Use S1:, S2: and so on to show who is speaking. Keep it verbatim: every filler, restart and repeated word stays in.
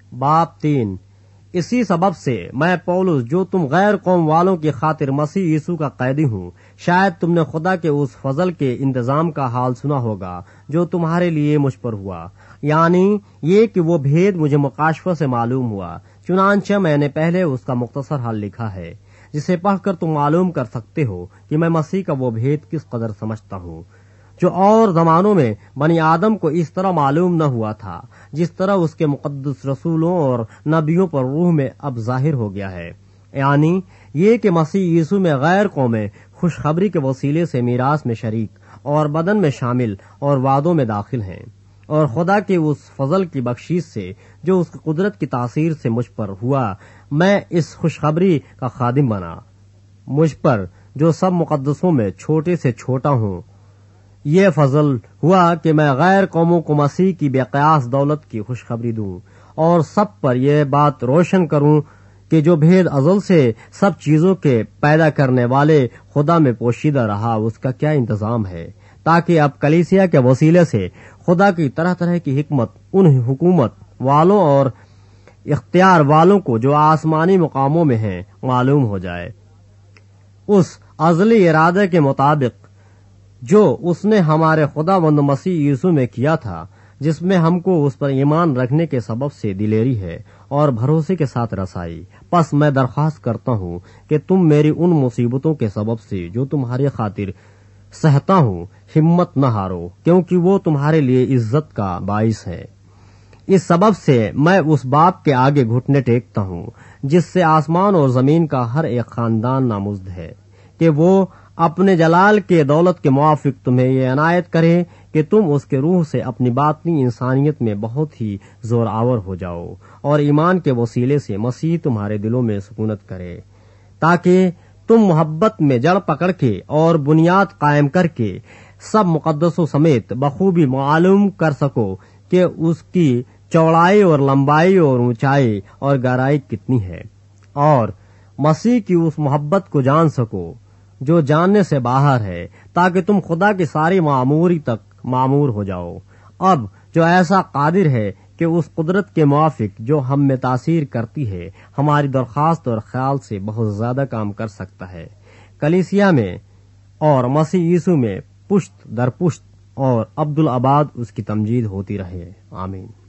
S1: باب تین۔ اسی سبب سے میں پولس، جو تم غیر قوم والوں کی خاطر مسیح یسوع کا قیدی ہوں، شاید تم نے خدا کے اس فضل کے انتظام کا حال سنا ہوگا جو تمہارے لیے مجھ پر ہوا، یعنی یہ کہ وہ بھید مجھے مکاشفہ سے معلوم ہوا، چنانچہ میں نے پہلے اس کا مختصر حل لکھا ہے، جسے پڑھ کر تم معلوم کر سکتے ہو کہ میں مسیح کا وہ بھید کس قدر سمجھتا ہوں، جو اور زمانوں میں بنی آدم کو اس طرح معلوم نہ ہوا تھا، جس طرح اس کے مقدس رسولوں اور نبیوں پر روح میں اب ظاہر ہو گیا ہے، یعنی یہ کہ مسیح یسوع میں غیر قومیں خوشخبری کے وسیلے سے میراث میں شریک اور بدن میں شامل اور وعدوں میں داخل ہیں، اور خدا کے اس فضل کی بخشش سے جو اس کی قدرت کی تاثیر سے مجھ پر ہوا، میں اس خوشخبری کا خادم بنا، مجھ پر جو سب مقدسوں میں چھوٹے سے چھوٹا ہوں۔ یہ فضل ہوا کہ میں غیر قوموں کو مسیح کی بے قیاس دولت کی خوشخبری دوں، اور سب پر یہ بات روشن کروں کہ جو بھید ازل سے سب چیزوں کے پیدا کرنے والے خدا میں پوشیدہ رہا، اس کا کیا انتظام ہے، تاکہ اب کلیسیا کے وسیلے سے خدا کی طرح طرح کی حکمت ان حکومت والوں اور اختیار والوں کو جو آسمانی مقاموں میں ہیں معلوم ہو جائے، اس ازلی ارادے کے مطابق جو اس نے ہمارے خدا بند مسیح یسوع میں کیا تھا، جس میں ہم کو اس پر ایمان رکھنے کے سبب سے دلیری ہے اور بھروسے کے ساتھ رسائی۔ پس میں درخواست کرتا ہوں کہ تم میری ان مصیبتوں کے سبب سے جو تمہاری خاطر سہتا ہوں ہمت نہ ہارو، کیونکہ وہ تمہارے لیے عزت کا باعث ہے۔ اس سبب سے میں اس باپ کے آگے گھٹنے ٹیکتا ہوں جس سے آسمان اور زمین کا ہر ایک خاندان نامزد ہے، کہ وہ اپنے جلال کے دولت کے موافق تمہیں یہ عنایت کرے کہ تم اس کے روح سے اپنی باطنی انسانیت میں بہت ہی زور آور ہو جاؤ، اور ایمان کے وسیلے سے مسیح تمہارے دلوں میں سکونت کرے، تاکہ تم محبت میں جڑ پکڑ کے اور بنیاد قائم کر کے سب مقدسوں سمیت بخوبی معلوم کر سکو کہ اس کی چوڑائی اور لمبائی اور اونچائی اور گہرائی کتنی ہے، اور مسیح کی اس محبت کو جان سکو جو جاننے سے باہر ہے، تاکہ تم خدا کی ساری معموری تک معمور ہو جاؤ۔ اب جو ایسا قادر ہے کہ اس قدرت کے موافق جو ہم میں تاثیر کرتی ہے ہماری درخواست اور خیال سے بہت زیادہ کام کر سکتا ہے، کلیسیا میں اور مسیح یسوع میں پشت در پشت اور عبدالآباد اس کی تمجید ہوتی رہے، آمین۔